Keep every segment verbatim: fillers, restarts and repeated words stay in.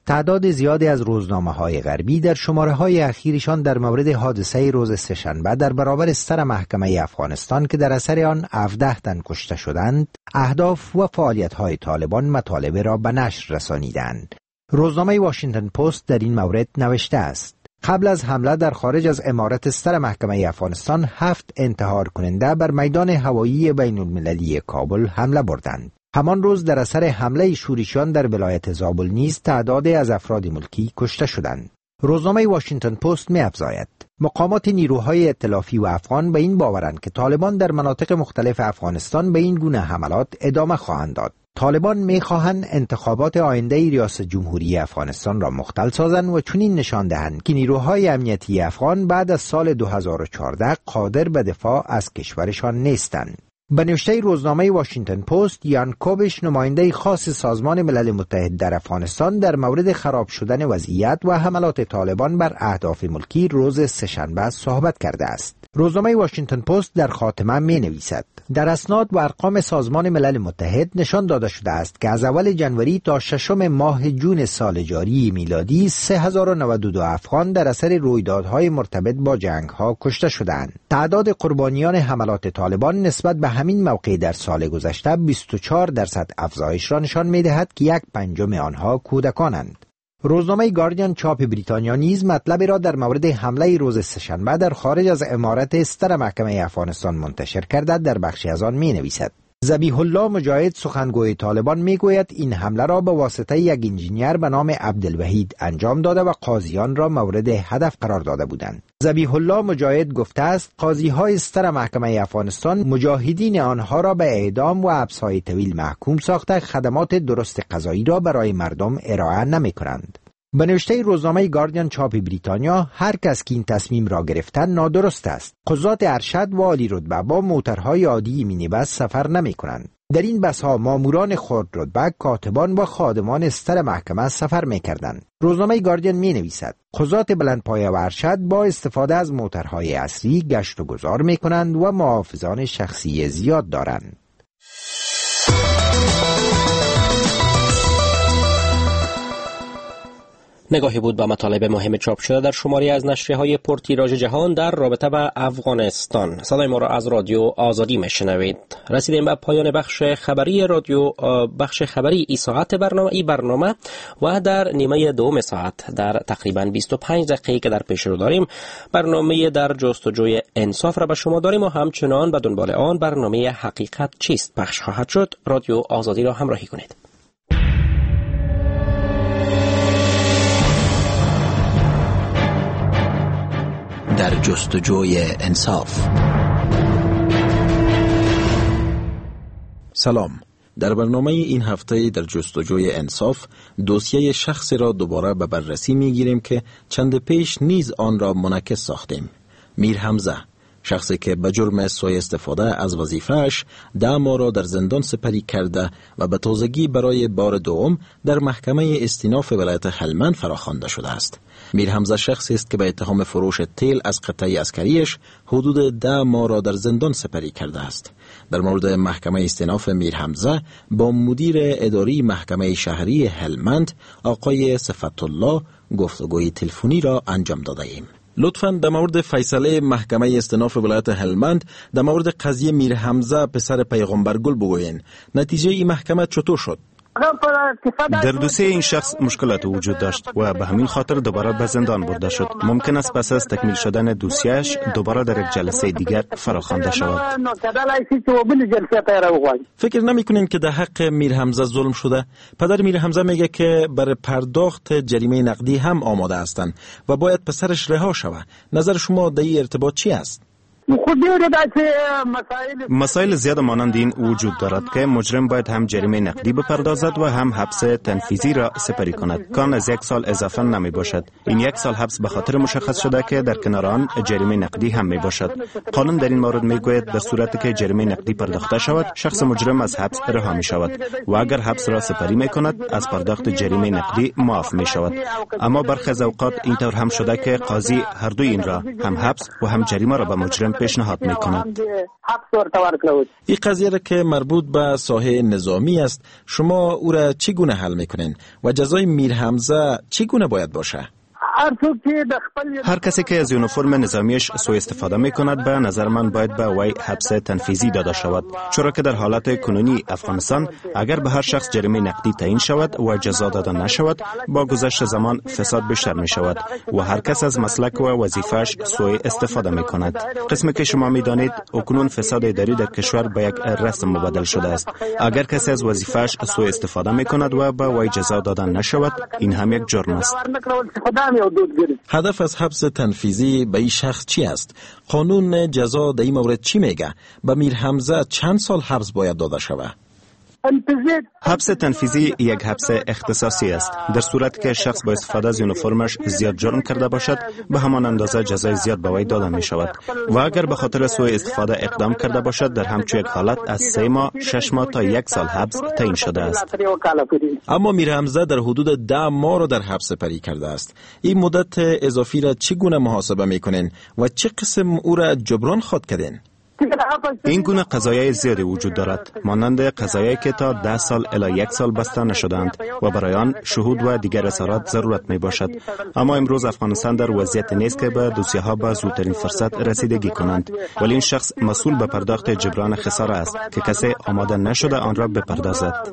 تعداد زیادی از روزنامه‌های غربی در شماره‌های اخیرشان در مورد حادثه روز سه‌شنبه در برابر ستر محکمه افغانستان که در اثر آن هفده تن کشته شدند، اهداف و فعالیت‌های طالبان مطالب را به نشر رسانیدند. روزنامه واشنگتن پست در این مورد نوشته است: قبل از حمله در خارج از عمارت ستر محکمه افغانستان، هفت انتحار کننده بر میدان هوایی بین المللی کابل حمله بردند. همان روز در اثر حمله شورشیان در ولایت زابل نیز تعدادی از افراد ملکی کشته شدند. روزنامه واشنگتن پست می افزاید: مقامات نیروهای ائتلافی و افغان به این باورند که طالبان در مناطق مختلف افغانستان به این گونه حملات ادامه خواهند داد. طالبان می خواهند انتخابات آینده ریاست جمهوری افغانستان را مختل سازند و چنین نشان دهند که نیروهای امنیتی افغان بعد از سال دو هزار و چهارده قادر به دفاع از کشورشان نیستند. به نوشته روزنامه واشنگتن پست، یان کوبش، نماینده خاص سازمان ملل متحد در افغانستان، در مورد خراب شدن وضعیت و حملات طالبان بر اهداف ملکی روز سه‌شنبه صحبت کرده است. روزنامه واشنگتن پست در خاتمه می نویسد: در اسناد و ارقام سازمان ملل متحد نشان داده شده است که از اول جنوری تا ششم ماه جون سال جاری میلادی سه هزار و نود و دو افغان در اثر رویدادهای مرتبط با جنگ‌ها کشته شدند. تعداد قربانیان حملات طالبان نسبت به همین موقع در سال گذشته بیست و چهار درصد افزایش را نشان می‌دهد که یک پنجم آنها کودکانند. روزنامه گاردین چاپ بریتانیا نیز مطلب را در مورد حمله روز سه‌شنبه در خارج از عمارت ستر محکمه افغانستان منتشر کرده در بخشی از آن می نویسد: ذبیح الله مجاهد، سخنگوی طالبان، می گوید این حمله را به واسطه یک انجینیر به نام عبدالوحید انجام داده و قاضیان را مورد هدف قرار داده بودند. ذبیح الله مجاهد گفته است: قاضی های ستر محکمه افغانستان مجاهدین آنها را به اعدام و حبس‌های طویل محکوم ساخته خدمات درست قضایی را برای مردم ارائه نمی کنند. به نوشته روزنامه گاردین چاپ بریتانیا، هر کس که این تصمیم را گرفتن نادرست است. قضات ارشد و عالی رتبه با موترهای عادی مینی بس سفر نمی کنند. در این بس‌ها ماموران خرد رتبه، کاتبان و خادمان استر محکمه سفر می کردند. روزنامه گاردین می نویسد: قضات بلندپایه و ارشد با استفاده از موترهای عصری گشت و گذار می کنند و محافظان شخصی زیاد دارند. نگاهی بود به مطالب مهم چاپ شده در شماری از نشریه‌های پرتیراژ جهان در رابطه با افغانستان. صدای ما را از رادیو آزادی میشنوید. رسیدیم به پایان بخش خبری رادیو بخش خبری ای ساعت برنامه ای برنامه و در نیمه دوم ساعت در تقریباً بیست و پنج دقیقه که در پیش رو داریم برنامه در جستجوی انصاف را به شما داریم و همچنان به دنبال آن برنامه حقیقت چیست پخش خواهد شد. رادیو آزادی را همراهی کنید. در جستجوی انصاف. سلام. در برنامه این هفته در جستجوی انصاف دوسیه شخصی را دوباره به بررسی میگیریم که چند پیش نیز آن را منعکس ساختیم. میر حمزه، شخصی که به جرم سوء استفاده از وظیفه‌اش ده ماه را در زندان سپری کرده و به تازگی برای بار دوم در محکمه استیناف ولایت هلمند فراخوانده شده است. میر حمزه شخصی است که به اتهام فروش تیل از قطعه عسکریش حدود ده ماه را در زندان سپری کرده است. در مورد محکمه استیناف میر حمزه با مدیر اداری محکمه شهری هلمند آقای صفت الله گفتگوی تلفنی را انجام داده ایم. لطفاً در مورد فیصله محکمه استیناف ولایت هلمند در مورد قضیه میر حمزه پسر پیغمبرگل بگوین. نتیجه این محکمه چطور شد؟ در دوسیه این شخص مشکلات وجود داشت و به همین خاطر دوباره به زندان برده شد. ممکن است پس از تکمیل شدن دوسیه‌اش دوباره در یک جلسه دیگر فراخوانده شود. فکر نمی‌کنین که در حق میر حمزه ظلم شده؟ پدر میر حمزه میگه که برای پرداخت جریمه نقدی هم آماده هستند و باید پسرش رها شود. نظر شما در این ارتباط چی است؟ مسائل زیاد مانند این وجود دارد که مجرم باید هم جریمه نقدی بپردازد و هم حبس تنفیذی را سپری کند. کان از یک سال اضافه نمی باشد. این یک سال حبس به خاطر مشخص شده که در کنار آن جریمه نقدی هم می باشد. قانون در این مورد می گوید در صورتی که جریمه نقدی پرداخته شود شخص مجرم از حبس رها می شود و اگر حبس را سپری می کند از پرداخت جریمه نقدی معاف می شود. اما برخی از اوقات اینطور هم شده که قاضی هر دو این را هم حبس و هم جریمه را به مجرم پیشنهاد میکند. این قضیه را که مربوط به ساحه نظامی است، شما او را چگونه حل میکنین و جزای میر حمزه چگونه باید باشه؟ هر کسی که از یونیفرم نظامیش سوء استفاده می کند به نظر من باید به وی حبس تنفیذی داده شود، چرا که در حالت کنونی افغانستان اگر به هر شخص جریمه نقدی تعیین شود و جزا داده نشود، با گذشت زمان فساد بیشتر می شود و هر کس از مسلک و وظیفه‌اش سوء استفاده می کند. قسمی که شما می دانید اکنون فساد اداری در کشور به یک رسم مبدل شده است. اگر کسی از وظیفه‌اش سوء استفاده می کند و به وی جزا داده نشود، این هم یک جرم است. هدف از حبس تنفیذی به این شخص چی است؟ قانون جزا در این مورد چی میگه؟ به میر حمزه چند سال حبس باید داده شود؟ حبس تنفیذی یک حبس اختصاصی است. در صورت که شخص با استفاده از یونیفرمش زیاد جرم کرده باشد، به همان اندازه جزای زیاد به وی داده می شود و اگر به خاطر سوء استفاده اقدام کرده باشد، در همچون یک حالت از سه ماه، شش ماه تا یک سال حبس تعیین شده است. اما میر حمزه در حدود ده ماه را در حبس پری کرده است. این مدت اضافی را چگونه محاسبه میکنین و چه قسم او را جبران خواهد کردین؟ این گونه قضایای زیادی وجود دارد، مانند قضایایی که تا ده سال الی یک سال بسته نشدند و برای آن شهود و دیگر اظهارات ضرورت می باشد. اما امروز افغانستان در وضعیت نیست که به دوسیه ها با زودترین فرصت رسیدگی کنند، ولی این شخص مسئول به پرداخت جبران خساره است که کسی آماده نشده آن را بپردازد.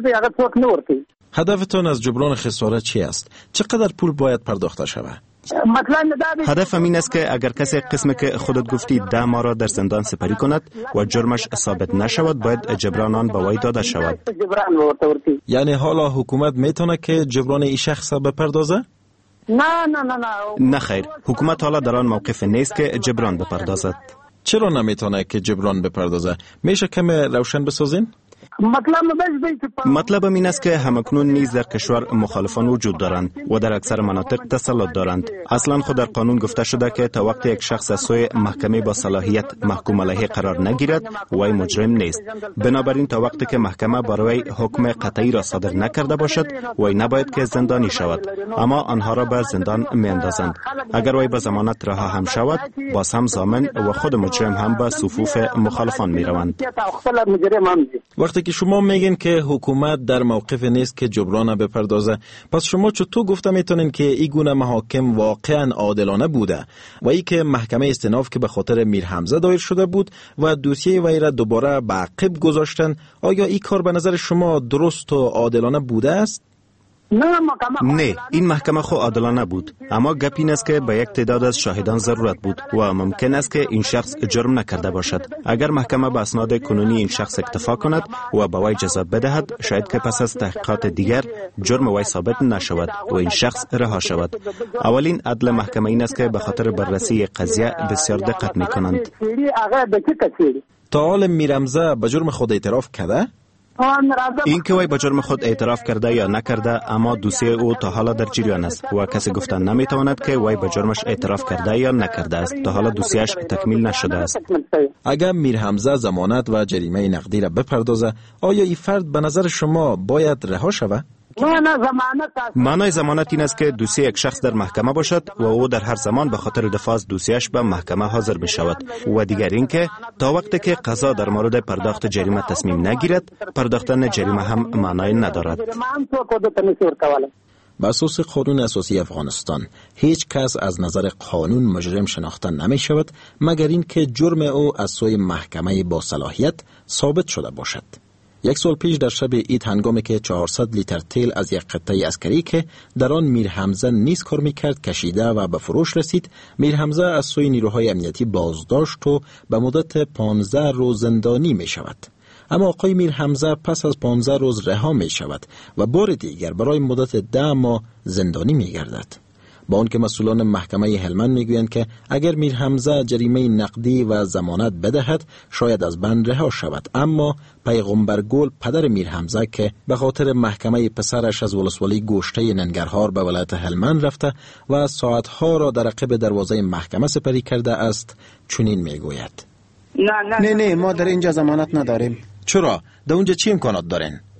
هدفتان از جبران خساره چی است؟ چقدر پول باید پرداخته شود؟ هدف این است که اگر کسی قسمی که خودت گفتی ده ماه را در زندان سپری کند و جرمش ثابت نشود، باید جبران آن به وی داده شود. یعنی حالا حکومت میتونه که جبران این شخص بپردازه؟ نه نه نه نه نه خیر، حکومت حالا در آن موقف نیست که جبران بپردازد. چرا نمیتونه که جبران بپردازه؟ میشه کمی روشن بسازین؟ مطلب این است که همکنون نیز در کشور مخالفان وجود دارند و در اکثر مناطق تسلط دارند. اصلا خود در قانون گفته شده که تا وقتی یک شخص از سوی محکمه با صلاحیت محکوم علیه قرار نگیرد، وی مجرم نیست. بنابراین تا وقتی که محکمه برای حکم قطعی را صادر نکرده باشد، وی نباید که زندانی شود، اما آنها را به زندان میاندازند. اگر وی به ضمانت رها هم شود، باز هم ضامن و خود مجرم هم به صفوف مخالفان میروند. وقتی که شما میگین که حکومت در موقف نیست که جبران بپردازه، پس شما چطور گفته میتونین که این گونه محاکم واقعا عادلانه بوده و ای که محکمه استئناف که به خاطر میر حمزه دایر شده بود و دوسیه وی را دوباره به عقب گذاشتن، آیا این کار به نظر شما درست و عادلانه بوده است؟ نه، این محکمه خو عادلانه بود، اما گپ این است که به یک تعداد از شاهدان ضرورت بود و ممکن است که این شخص جرم نکرده باشد. اگر محکمه به اسناد کنونی این شخص اکتفا کند و به وی جزا بدهد، شاید که پس از تحقیقات دیگر جرم وی ثابت نشود و این شخص رها شود. اولین عدل محکمه این است که به خاطر بررسی قضیه بسیار دقت میکنند. تا حال میر حمزه به جرم خود اعتراف کرده؟ این که وی به جرم خود اعتراف کرده یا نکرده، اما دوسیه او تا حالا در جریان است و کسی گفتن نمیتواند که وی به جرمش اعتراف کرده یا نکرده است. تا حالا دوسیه‌اش تکمیل نشده است. اگر میر حمزه ضمانت و جریمه نقدی را بپردازه، آیا این فرد به نظر شما باید رها شود؟ معنای ضمانت این است که دوسیه یک شخص در محکمه باشد و او در هر زمان به خاطر دفاع از دوسیه‌اش به محکمه حاضر بشود و دیگر این که تا وقتی که قضا در مورد پرداخت جریمه تصمیم نگیرد، پرداختن جریمه هم معنای ندارد. بر اساس قانون اساسی افغانستان، هیچ کس از نظر قانون مجرم شناخته نمی شود مگر این که جرم او از سوی محکمه با صلاحیت ثابت شده باشد. یک سال پیش در شب عید، هنگامی که چهارصد لیتر تیل از یک قطعه عسکری که در آن میر حمزه نیز کار میکرد کشیده و به فروش رسید، میر حمزه از سوی نیروهای امنیتی بازداشت و به مدت پانزده روز زندانی می شود. اما آقای میر حمزه پس از پانزده روز رها می شود و بار دیگر برای مدت ده ماه زندانی می گردد. با اون که مسئولان محکمه هلمند میگویند که اگر میر حمزه جریمه نقدی و ضمانت بدهد شاید از بند رها شود، اما پیغمبر گل پدر میر حمزه که به خاطر محکمه پسرش از ولسوالی گوشته ننگرهار به ولایت هلمند رفته و ساعتها را در عقب دروازه محکمه سپری کرده است، چنین میگوید: نه نه نه نه ما در اینجا ضمانت نداریم. چرا؟ در اونجا چی امکانات دارین؟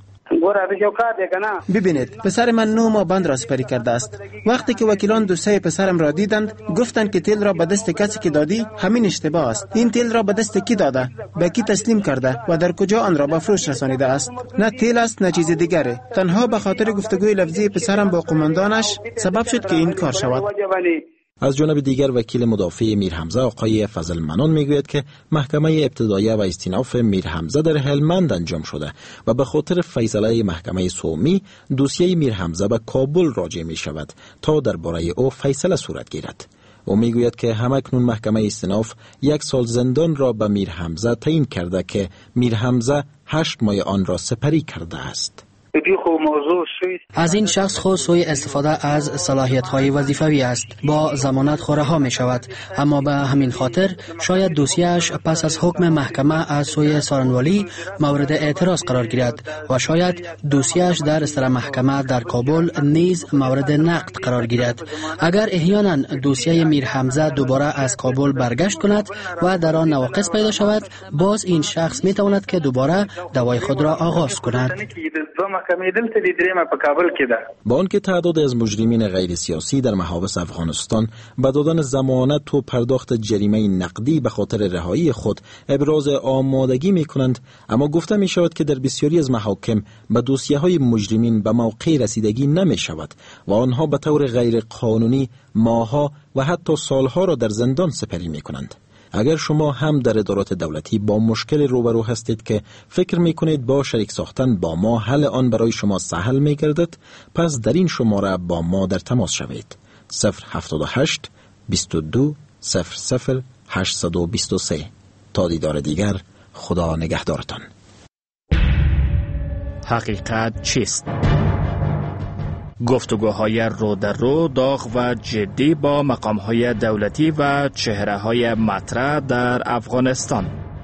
ببینید پسر من نه ماه بند را سپری کرده است. وقتی که وکیلان دوستای پسرم را دیدند گفتند که تیل را به دست کسی که دادی همین اشتباه است. این تیل را به دست کی داده، به کی تسلیم کرده و در کجا آن را به فروش رسانیده است؟ نه تیل است نه چیز دیگری. تنها به خاطر گفتگوی لفظی پسرم با قماندانش سبب شد که این کار شود. از جانب دیگر وکیل مدافع میر حمزه آقای فضل منان میگوید که محکمه ابتداییه و استیناف میر حمزه در هلمند انجام شده و به خاطر فیصله محکمه سومی دوسیه میر حمزه به کابل راجع می شود تا درباره او فیصله صورت گیرد. او میگوید که همکنون محکمه استیناف یک سال زندان را به میر حمزه تعیین کرده که میر حمزه هشت ماه آن را سپری کرده است. از این شخص خود سوی استفاده از صلاحیت‌های وظیفوی است. با ضمانت خوره ها می شود، اما به همین خاطر شاید دوسیه‌اش پس از حکم محکمه از سوی سارنوالی مورد اعتراض قرار گیرد و شاید دوسیه‌اش در سر محکمه در کابل نیز مورد نقد قرار گیرد. اگر احیانا دوسیه میر حمزه دوباره از کابل برگشت کند و در آن نواقص پیدا شود، باز این شخص می تواند که دوباره دوای خود را آغاز کند. با آنکه تعداد از مجرمین غیر سیاسی در محابس افغانستان با دادن ضمانت و پرداخت جریمه نقدی به خاطر رهایی خود ابراز آمادگی می کنند، اما گفته می شود که در بسیاری از محاکم به دوسیه های مجرمین به موقع رسیدگی نمی شود و آنها به طور غیر قانونی ماهها و حتی سالها را در زندان سپری می کنند. اگر شما هم در ادارات دولتی با مشکل روبرو هستید که فکر می کنید با شریک ساختن با ما حل آن برای شما سهل می گردد، پس در این شماره با ما در تماس شوید. صفر هفتاد و هشت بیست و دو صفر صفر هشتصد و بیست و سه. تا دیدار دیگر، خدا نگهدارتان. حقیقت چیست؟ گفتگوهای رو در رو، داغ و جدی با مقامهای دولتی و چهره‌های مطرح در افغانستان.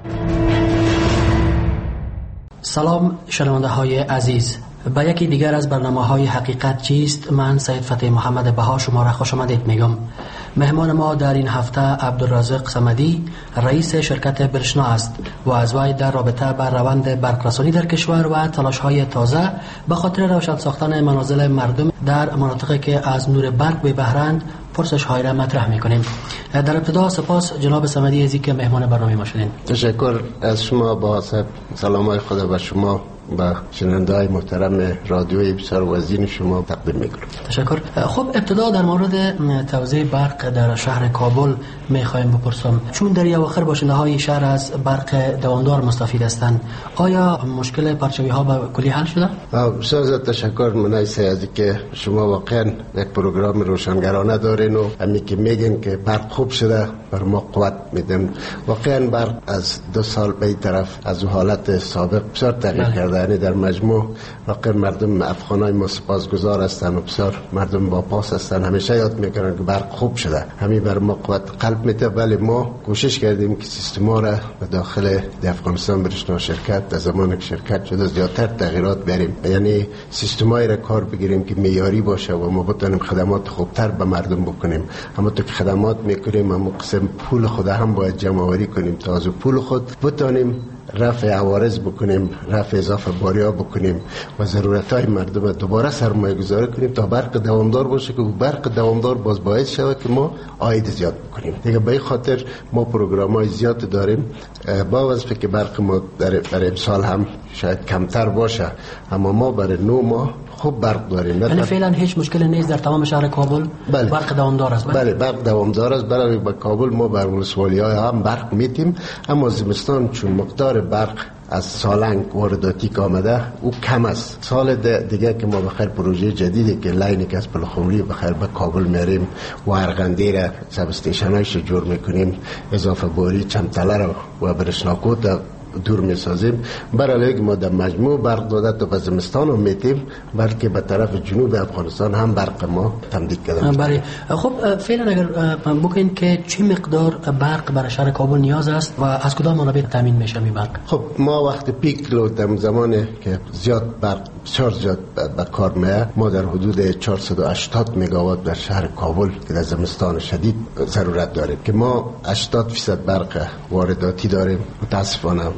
سلام شنونده های عزیز، به یکی دیگر از برنامه‌های حقیقت چیست من سید فتح محمد بها شما را خوش آمدید میگم. مهمان ما در این هفته عبدالرازق صمدی رئیس شرکت برشنا است و از وی در رابطه بر روند برقرسانی در کشور و تلاش‌های تازه به خاطر روشن ساختن منازل مردم در مناطقی که از نور برق بی بهره‌اند پرسش‌های را مطرح می‌کنیم. در ابتدا سپاس جناب صمدی از اینکه مهمان برنامه ما شدین. تشکر از شما با سلامای خدا و شما با شنونده‌های محترم رادیوی بسیار وزین شما تقدیم می‌کنم. تشکر. خب ابتدا در مورد توزیع برق در شهر کابل می‌خوایم بپرسم، چون در اواخر باشنده‌های شهر از برق دوامدار مستفید هستند، آیا مشکل پرچمی‌ها به کلی حل شده؟ بسیار تشکر منایسه از که شما واقعا یک پروگرام روشنگرانه دارین و همین که میگین که برق خوب شده بر ما قوت میدن. واقعا برق از دو سال به این طرف از حالت سابق بسیار تغییر کرده. یعنی در مجموع واقعا مردم افغانای ما سپاسگزار هستند و بسیار مردم با پاس هستند، همیشه یاد میکنن که برق خوب شده، همین بر ما قوت قلب میده. ولی ما کوشش کردیم که سیستما را به داخل افغانستان برشنا شرکت از زمان که شرکت شده زیادتر تغییرات بریم، یعنی سیستمایی را کار بگیریم که معیاری باشه و ما بتونیم خدمات خوبتر به مردم بکنیم. اما تو که خدمات میکنیم اما قسم پول خود هم باید جمع آوری کنیم تا از پول خود بتونیم رفع عوارض بکنیم، رفع اضافه باریا بکنیم و ضرورت‌های مردم دوباره سرمایه گذاری کنیم تا برق دوامدار باشه که برق دوامدار باز باعث شود که ما عاید زیاد بکنیم. دیگه به این خاطر ما پروگرام‌های زیاد داریم. با وظیفه که برق ما در برای امسال هم شاید کمتر باشه، اما ما برای نو ماه خوب برق داریم. یعنی فعلا هیچ مشکلی نیست در تمام شهر کابل؟ بله. برق دوامدار است؟ بله برق دوامدار است. برای با کابل ما بر ولسوالی‌ها هم برق میتیم، اما زمستان چون مقدار برق از سالنگ وارداتی که آمده او کم است. سال دیگه که ما بخیر پروژه جدیدی که لاینی که از پلخمری بخیر به کابل میریم و ارغندی را سب استیشنایش جور میکنیم، اضافه باری چمتله را و برشناکوت دور میسازیم. برای ما در مجموع برق داده تا به زمستان هم میتیم، بلکه به طرف جنوب افغانستان هم برق ما تمدید کردن. بله. خب فعلا اگر بگین که چه مقدار برق برای شهر کابل نیاز است و از کدام منابع تامین میشه می برق؟ خب ما وقت پیک لود زمانی که زیاد برق بسیار زیاد به کار میه، ما در حدود چهارصد و هشتاد مگاوات در شهر کابل که در زمستان شدید ضرورت داریم که ما هشتاد درصد برق وارداتی داریم. متاسفانه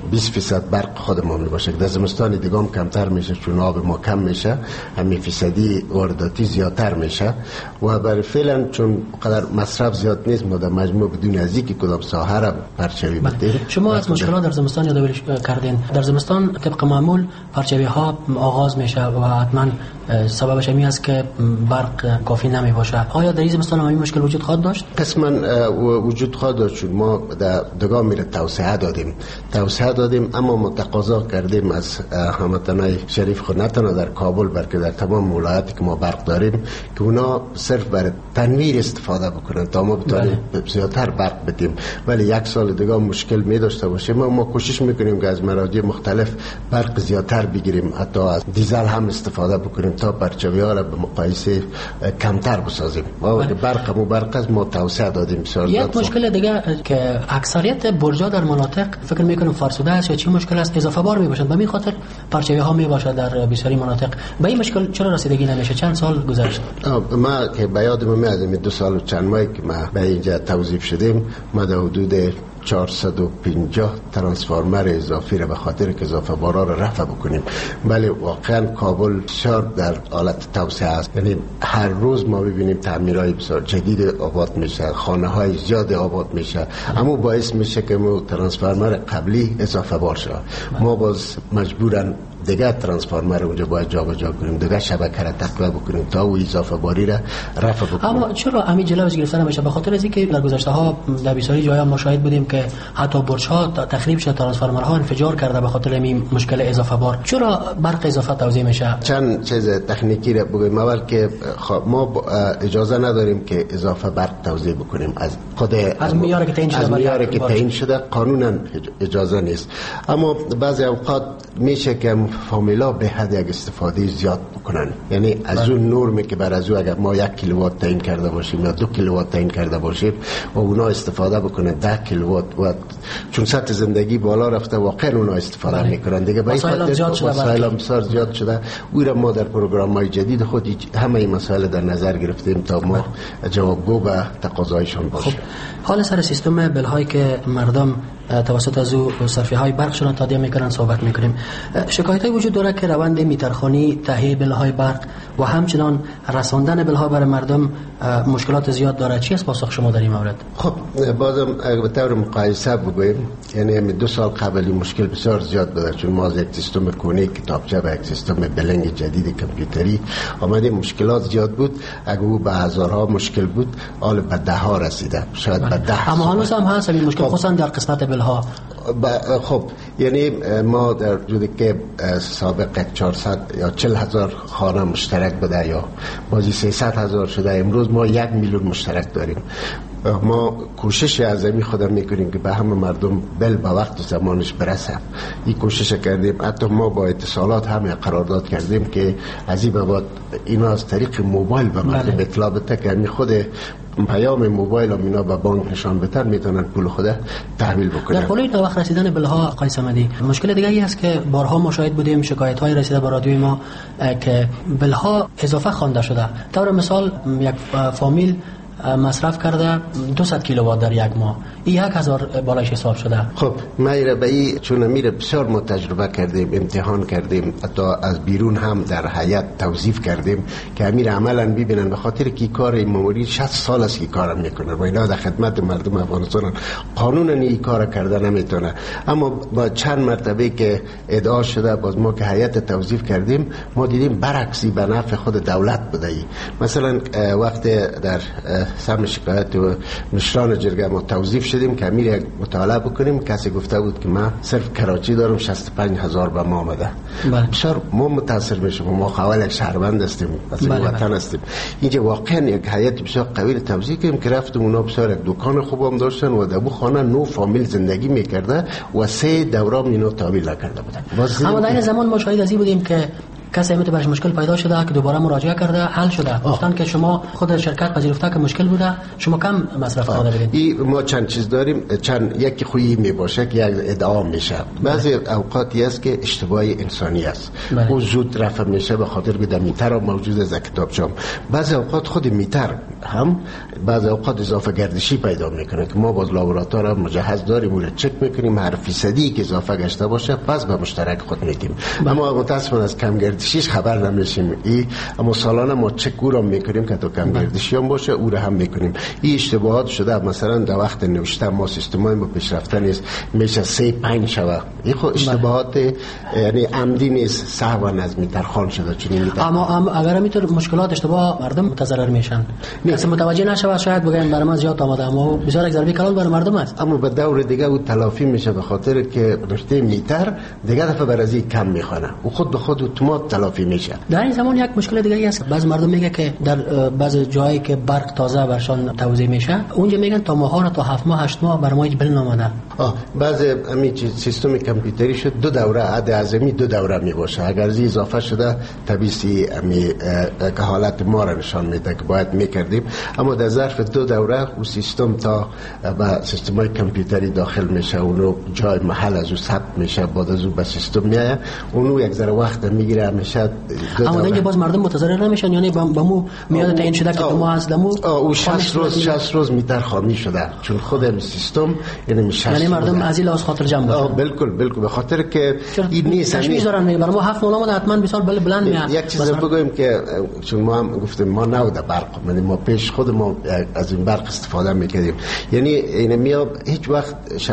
بیست درصد برق خود ما می باشه. در زمستان دیگه هم کمتر میشه چون آب ما کم میشه، همین فیصدی وارداتی زیادتر میشه و برای فعلا چون قدر مصرف زیاد نیست ما در مجموع بدون از اینکه کدام ساحه را پرچوی بدیم. شما از مشکلات در زمستان یادآوری کردین. در زمستان طبق معمول پرچوی ها آغاز میشه و حتما سببش همین است که برق کافی نمی باشه. آیا در این زمستان هم این مشکل وجود خواهد داشت؟ قسما وجود خواهد داشت چون ما در دگاه میره توسعه دادیم توسعه دادیم اما ما تقاضا کردیم از هموطنای شریف خود نه تنها در کابل بلکه در تمام ولایاتی که ما برق داریم که اونا صرف برای تنویر استفاده بکنن تا ما بتونیم زیادتر برق بدیم. ولی یک سال دیگه مشکل می داشته باشیم. ما ما کوشش میکنیم که از مراجع مختلف برق زیادتر بگیریم، حتی از دیزل هم استفاده بکنیم تا پرچوی‌ها را به مقایسه کمتر بسازیم. ما برق مو برق از ما توسعه دادیم. یک مشکل دیگه که اکثریت برجا در مناطق فکر میکنم فرسوده است یا چی مشکل است، اضافه بار میباشند. به همین خاطر پرچوی ها میباشد در بسیاری مناطق. به این مشکل چرا رسیدگی نمیشه؟ چند سال گذشت؟ ما که به یادم میاد این دو سال و چند ماهی که ما به اینجا توظیف شدیم ما در حدود چهارصد و پنجاه ترانسفورمر اضافی را به خاطر که اضافه بارا را رفع بکنیم. ولی واقعا کابل شهر در حالت توسعه است، یعنی هر روز ما ببینیم تعمیرهای بسیار جدید آباد میشه، خانه های زیاد آباد میشه، اما باعث میشه که ما ترانسفورمر قبلی اضافه بار شد. ما باز مجبورن دیگه ترانسفورمر اونجا باید جابجا کنیم، دیگه شبکه را تقویت بکنیم تا او اضافه باری را رفع بکنیم. اما چرا همین جلوش گرفته نمیشه؟ به خاطر اینکه در گذشته ها در بسیاری جاها ما شاهد بودیم که حتی برج ها تخریب شده، ترانسفورمرها انفجار کرده به خاطر این مشکل اضافه بار. چرا برق اضافه توزیع میشه؟ چند چیز تکنیکی را بگویم. اول که ما اجازه نداریم که اضافه برق توزیع بکنیم از خود از معیاری که تعیین شده، از معیاری که تعیین شده قانونا اجازه نیست. اما بعضی اوقات میشه که فامیلا به حد یک استفاده زیاد بکنن، یعنی از اون نرمی که بر از او اگر ما یک کیلووات تعیین کرده باشیم یا دو کیلووات تعیین کرده باشیم و اونا استفاده بکنه ده کیلووات و چون سطح زندگی بالا رفته واقعا اونا استفاده بله. میکنن دیگه. به این خاطر مسائل بسیار زیاد شده. او را ما در پروگرام‌های جدید خود همه این مسائل در نظر گرفتیم تا ما جوابگو به تقاضایشان باشیم. خب حال سر سیستم بل‌هایی که مردم توسط از او صرفی‌های برقشون تادیه میکنن صحبت میکنیم. شکایت‌های وجود داره که روند میترخانی، تهیه بل‌های برق و همچنان رساندن بل‌ها برای مردم مشکلات زیاد داره. چی است پاسخ شما در این مورد؟ خب بازم به طور مقایسه بگویم، یعنی دو سال قبلی مشکل بسیار زیاد بود چون ما از یک سیستم کونی کتابچه به یک سیستم بلنگ جدید کامپیوتری آمدیم. مشکلات زیاد بود. اگه او به هزارها مشکل بود حال به ده ها رسیده، شاید به ده. اما هنوز هم هست این مشکل، خصوصا در قسمت بل‌ها. خب یعنی ما در وجودی که سابق چهارصد یا چهل هزار خانه مشترک بوده یا بازی سیصد هزار شده، امروز ما یک میلیون مشترک داریم. ما کوشش عظیمی خودم میکنیم که به همه مردم بل به وقت و زمانش برسه. این کوشش کردیم. حتی ما با اتصالات هم قرارداد کردیم که از این بعد اینا از طریق موبایل به مردم بله. اطلاع بده که همین خود پیام موبایل هم اینا به بانک نشان بدن میتونن پول خود تحویل بکنن. در حال تا وقت رسیدن بلها آقای صمدی، مشکل دیگه ای است که بارها مشاهده بودیم شکایت های رسیده به رادیوی ما که بلها اضافه خوانده شده. طور مثال یک فامیل مصرف کرده دویست کیلووات در یک ماه، این یک هزار بالایش حساب شده. خب ما ایره به این چون میره بسیار ما تجربه کردیم، امتحان کردیم، حتی از بیرون هم در هیئت توظیف کردیم که امیر عملا ببینن، به خاطر که کار این ماموری شصت سال است که کار میکنه و اینا در خدمت مردم افغانستان قانونا این کار کرده نمیتونه. اما با چند مرتبه که ادعا شده باز ما که هیئت توظیف کردیم ما دیدیم برعکسی به نفع خود دولت بوده. مثلا وقت در سم شکایت و نشران جرگه ما توظیف شدیم که امیر یک مطالعه بکنیم، کسی گفته بود که من صرف کراچی دارم شصت و پنج هزار به ما آمده. بسیار ما متاثر میشیم، ما خواهل یک شهروند هستیم، از این وطن هستیم. اینجا واقعا یک هیئت بسیار قوی توظیف کردیم که رفتیم اونا بسیار یک دکان خوبم داشتن و در خانه نو فامیل زندگی میکرده و سه دورام اینا تعبیر نکرده بودن. اما در این زمان ما شاهد از این بودیم که کسی میتونه برش مشکل پیدا شده که دوباره مراجعه کرده حل شده، گفتن که شما خود شرکت پذیرفته که مشکل بوده، شما کم مصرف داده بدید. این ما چند چیز داریم، چند یکی خویی می باشه که یک ادعا میشه. بعضی اوقاتی است که اشتباه انسانی است، او زود رفع میشه به خاطر که در میتر موجود از کتابچه‌ام. بعضی اوقات خود میتر هم بعضی اوقات اضافه گردشی پیدا میکنه که ما باز لابراتوار مجهز داریم، اون رو چک میکنیم، هر فیصدی که اضافه گشته باشه پس به مشترک خود میدیم. اما متاسفانه از کم گردشیش خبر نمیشیم. ای اما سالانه ما چک او رو میکنیم که تو کم گردشی هم باشه، او رو هم میکنیم. این اشتباهات شده، مثلا در وقت نوشته ما سیستمای ما پیشرفته نیست، میشه سه پنج شوه. این خود اشتباهات یعنی عمدی نیست، سهوا از میتر خان شده. چون اما اگر همینطور مشکلات اشتباه مردم متضرر میشن، کسی متوجه نشه شاید بگن برای ما زیاد آمده، اما بسیار یک ضربه کلان برای مردم است. اما به دور دیگه او تلافی میشه به خاطر که رشته میتر دیگه دفعه برازی کم میخونه و خود به خود اتومات تلافی میشه. در این زمان یک مشکل دیگه است، بعض مردم میگه که در بعض جایی که برق تازه برشان توزیع میشه اونجا میگن تا ماهانه تا هفت ماه هشت ماه برای ما هیچ بل نامده. آه بعض همین سیستم کامپیوتری شد دو دوره عد اعظمی دو دوره می باشه. اگر زی اضافه شده طبیعی امی که حالت ما را نشان میده که باید میکردیم، اما در ظرف دو دوره او سیستم تا با سیستمای کامپیوتری داخل میشه، اونو جای محل از او ثبت میشه، بعد از او به سیستم میاد، اونو یک ذره وقت میگیره همیشه. اما اینجا باز مردم متضرر نمیشن، یعنی با مو میاد تعیین شده که دو ماه از دمو او شصت روز شصت روز میتر خامی شده، چون خود این سیستم یعنی شصت یعنی مردم از این لحاظ خاطر جمع باشه. بالکل بالکل به خاطر که این نیست تشویش دارن میگه برای ما هفت ماه حتما بسیار بل بلند میاد. یک چیز بگویم که چون ما هم گفتیم ما نو در برق، یعنی ما پیش خود ما از این برق استفاده میکردیم، یعنی این میاد هیچ وقت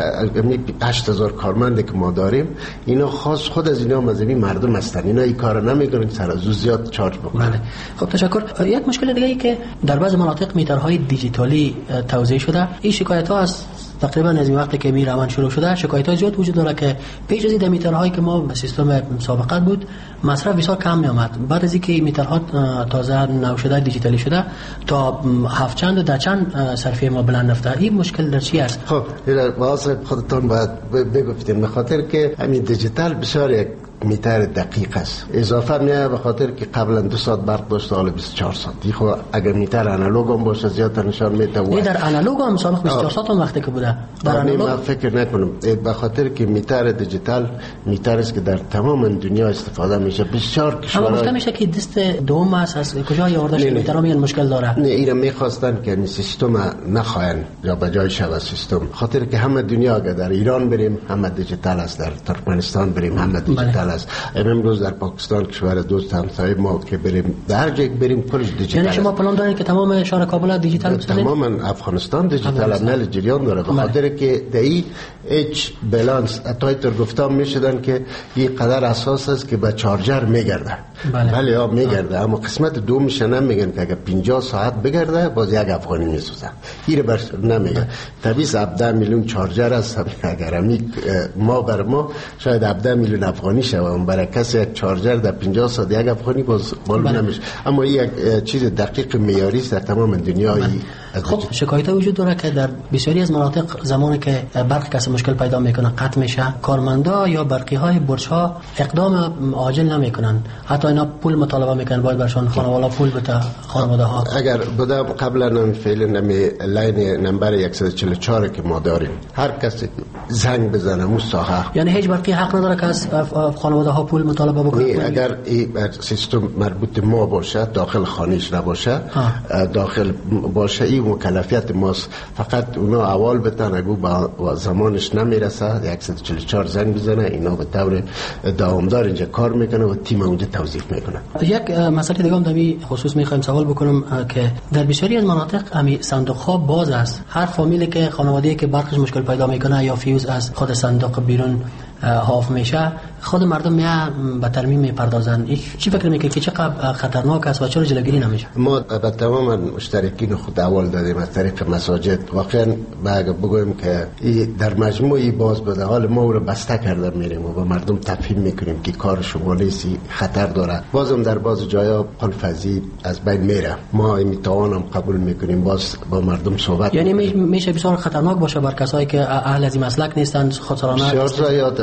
هشت هزار کارمند که ما داریم اینا خاص خود از اینا مذهبی مردم هستن، اینا این کارو نمیکنن، سر از زیاد چارج بکنن. بله. خب تشکر. یک مشکل دیگه ای که در بعض مناطق میترهای دیجیتالی توزیع شده، این شکایت ها از تقریبا از این وقتی که میروان شروع شده شکایت ها زیاد وجود داره که پیش از این میترهایی که ما به سیستم سابقه بود مصرف بسیار کم می آمد، بعد از اینکه میترها تازه نو شده دیجیتالی شده تا هفت چند و ده چند صرفی ما بلند رفته. این مشکل در چی است؟ خب واسه خودتون باید بگفتیم به خاطر که همین دیجیتال بسیار یک میتر دقیق است، اضافه میاد به خاطر که قبلا دو ساعت برق داشته حالا بیست و چهار ساعت. خب اگر میتر آنالوگ هم باشه زیاد نشان میده. نه در آنالوگ هم سابق بیست و چهار ساعت هم وقتی که بوده در آنالوگ من فکر نکنم، به خاطر که میتر دیجیتال میتر است که در تمام دنیا استفاده میشه. بسیار کشورها اما گفته میشه که دست دوم است، از کجا آورده شده میتر میگن مشکل داره. نه اینا میخواستن که این سیستم نخواین یا به جای شود سیستم، خاطر که همه دنیا اگر در ایران بریم همه دیجیتال است، در ترکمنستان بریم همه دیجیتال است، امروز در پاکستان کشور دوست همسایه ما که بریم در جای بریم کلش دیجیتال. یعنی شما پلان دارید که تمام شهر کابل دیجیتال بسازید؟ تماما افغانستان دیجیتال عمل جریان داره، به خاطر که در این اچ بالانس اتایتر گفتم میشدن که این قدر اساس است که به چارجر میگرده. بله بله ها میگرده، اما قسمت دو میشن میگن که اگه پنجاه ساعت بگرده باز یک افغانی میسوزه، این بر نمیگه. طبیعی هفده میلیون چارجر است، اگر می ما بر ما شاید هفده میلیون افغانی شوه، برای کسی یک چارجر در پنجاه ساعت یک افغانی باز معلوم نمیشه. اما این یک چیز دقیق معیاری است در تمام دنیا. خب شکایت وجود داره که در بسیاری از مناطق زمانی که برق کسی مشکل پیدا میکنه قطع میشه، کارمندا یا برقی های برج ها اقدام عاجل نمیکنن، حتی اینا پول مطالبه میکنن باید برشان خانواده پول بده خانواده ها. اگر بودم قبلا من فعلا نمی لاین نمبر صد و چهل و چهار که ما داریم هر کسی زنگ بزنه مصاحه، یعنی هیچ برقی حق نداره که از خانواده ها پول مطالبه بکنه. اگر این سیستم مربوط ما باشه، داخل خانهش نباشه، داخل باشه، این مکلفیت ماست. فقط اونا اول بتن اگه با زمانش نمیرسه صد و چهل و چهار زنگ بزنه، اینا به طور دوامدار اینجا کار میکنه و تیم اونجا توظیف میکنه. یک مسئله دیگه هم در این خصوص میخوایم سوال بکنم که در بسیاری از مناطق امی صندوق ها باز است، هر فامیلی که خانواده‌ای که برقش مشکل پیدا میکنه یا فیوز از خود صندوق بیرون حاف میشه، خود مردم میان به ترمیم میپردازن. چی فکر میکنی که چقدر خطرناک است و چرا جلوگیری نمیشه؟ ما به تمام مشترکین خود اول دادیم از طریق مساجد. واقعا اگه بگویم که در مجموعی باز به حال ما رو بسته کرده میریم و به مردم تفهیم میکنیم که کار شما نیست، خطر داره. بازم در باز جایا قلفزی از بین میره، ما میتوانم قبول میکنیم، باز با مردم صحبت. یعنی میشه بسیار خطرناک باشه بر کسایی که اهل از این مسلک نیستن، خسرانه بسیار زیاد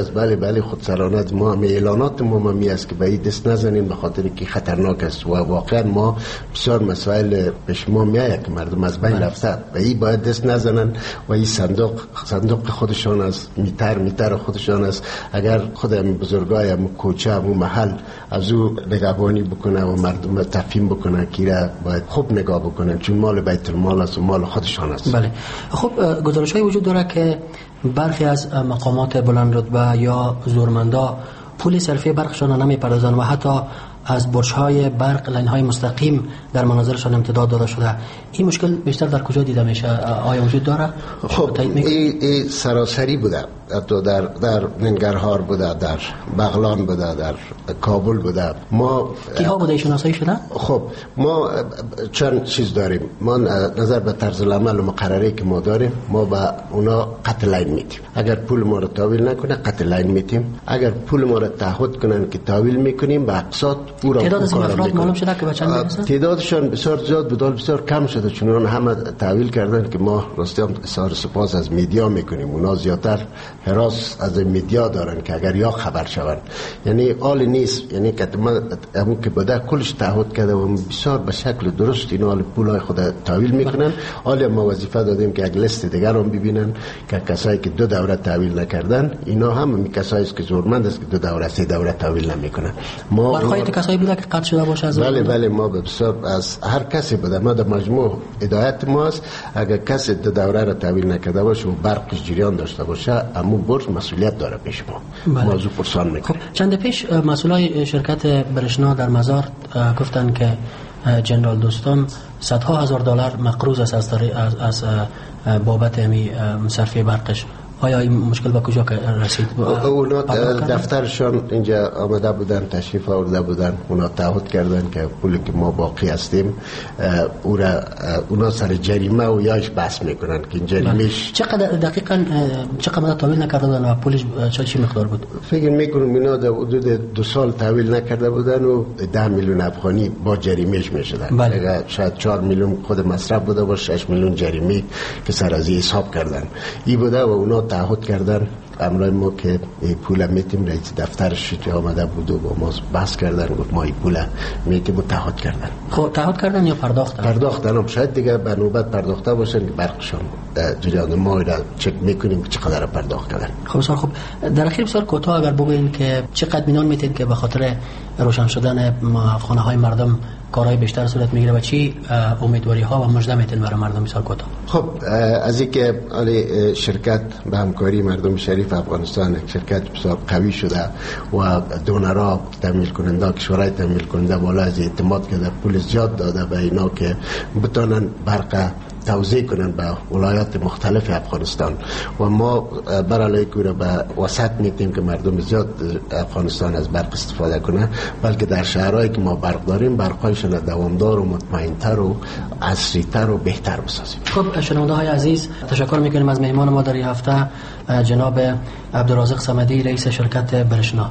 است. بله بله خودسرانه ما هم اعلانات ما می است که به این دست نزنین به خاطر که خطرناک است و واقعا ما بسیار مسائل پیش ما میآید که مردم از بین رفته و این باید دست نزنن و این صندوق صندوق خودشان است، میتر میتر خودشان است. اگر خودم بزرگای هم کوچه هم محل از او نگهبانی بکنه و مردم تفهیم بکنه که باید خوب نگاه بکنن چون مال بیت المال است و مال خودشان است. بله. خب گزارش‌های وجود داره که برخی از مقامات بلند رتبه یا زورمندا پول صرفی برقشان نمی‌پردازند و حتی از برج‌های برق لاین‌های مستقیم در منازلشان امتداد داده شده. این مشکل بیشتر در کجا دیده میشه؟ آیا وجود داره؟ خب این ای سراسری بوده، حتی در در ننگرهار بوده، در بغلان بوده، در کابل بوده. ما کیها بوده شناسایی شده؟ خب ما چند چیز داریم. ما نظر به طرز العمل و مقرری که ما داریم، ما به اونا قطع لاین میدیم. اگر پول ما رو تحویل نکنه قطع لاین میدیم. اگر پول ما رو تعهد کنن که تحویل میکنیم به اقساط تعداد از افراد معلوم شده که به چند میرسه؟ تعدادشان بسیار زیاد بود، بسیار کم شده چون اون همه تحویل کردن که ما راستی هم اظهار سپاس از میدیا میکنیم. اونا زیادتر حراس از میدیا دارن که اگر یا خبر شون، یعنی آل نیست، یعنی که ما همون که بده کلش تعهد کرده و بسیار به شکل درست اینا آل پولای خود تحویل میکنن. آل ما وظیفه دادیم که یک لیست دیگر هم ببینن که کسایی که دو دوره تحویل نکردن اینا هم می کسایی است که زورمند است که دو دوره سه دوره تحویل نمیکنن. ما برخواهید کسایی بوده که قطع شده باشه از بله بله ما بسیار از هر کسی بوده. ما در مجموع هدایت ماست اگر کسی دو دوره را تحویل نکرده باشه و برقش جریان داشته باشه امو برج مسئولیت داره پیش ما. بله. موضوع پرسان میکنه. خب چند پیش مسئولای شرکت برشنا در مزار گفتن که جنرال دوستم صدها هزار دلار مقروض است از از بابت می صرفه برقش. آیا این مشکل به کجا رسید؟ اونا دفترشان اینجا آمده بودن، تشریف آورده بودن، اونا تعهد کردن که پولی که ما باقی هستیم او را اونا سر جریمه و یاش بحث میکنن که این جریمهش چقدر دقیقاً چقدر تحویل نکرده بودن و پولش چه مقدار بود؟ فکر میکنم اینا در حدود دو سال تحویل نکرده بودن و ده میلیون افغانی با جریمهش میشدن. بله. شاید چهار میلیون خود مصرف بوده و شش میلیون جریمه که سر از حساب کردن. این بوده و اونا تعهد کردن امرای ما که پول میتیم. رئیس دفترش جا آمده بود و با ما بحث کردن گفت ما این پول میتیم و تعهد کردن. خب تعهد کردن یا پرداختن؟ پرداختن هم شاید دیگه به نوبت پرداخته باشن که برقشان جریان ما را چک میکنیم چقدر پرداخت کردن. خب بسیار خوب. در اخیر بسیار کوتاه اگر بگوین که چقدر بینان میتین که به خاطر روشن شدن خانه های مردم کارهای بیشتر صورت میگیره و چی امیدواری ها و مژده میتین برای مردم بسیار کوتاه؟ خب از اینکه شرکت به همکاری مردم شریف افغانستان شرکت بسیار قوی شده و دونرها تامین کننده کشورهای تامین کننده بالا از اعتماد کرده پول زیاد داده به اینا که بتونن برق توزیع کنن به ولایات مختلف افغانستان و ما برای کوره به وسط میتیم که مردم زیاد افغانستان از برق استفاده کنه، بلکه در شهرهایی که ما برق داریم برقایشون دوامدار و مطمئن‌تر و عصری‌تر و بهتر بسازیم. خب شنونده های عزیز تشکر میکنیم از مهمان ما در این هفته جناب عبدالرازق صمدی رئیس شرکت برشنا.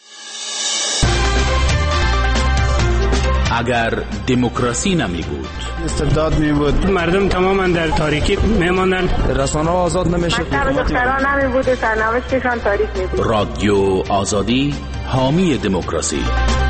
اگر دموکراسی نمی بود استبداد می بود، مردم تماما در تاریکی میماندن، رسانه ها آزاد نمیشد، دختران نمی بود و سرنوشتشان تاریک می بود. رادیو آزادی حامی دموکراسی.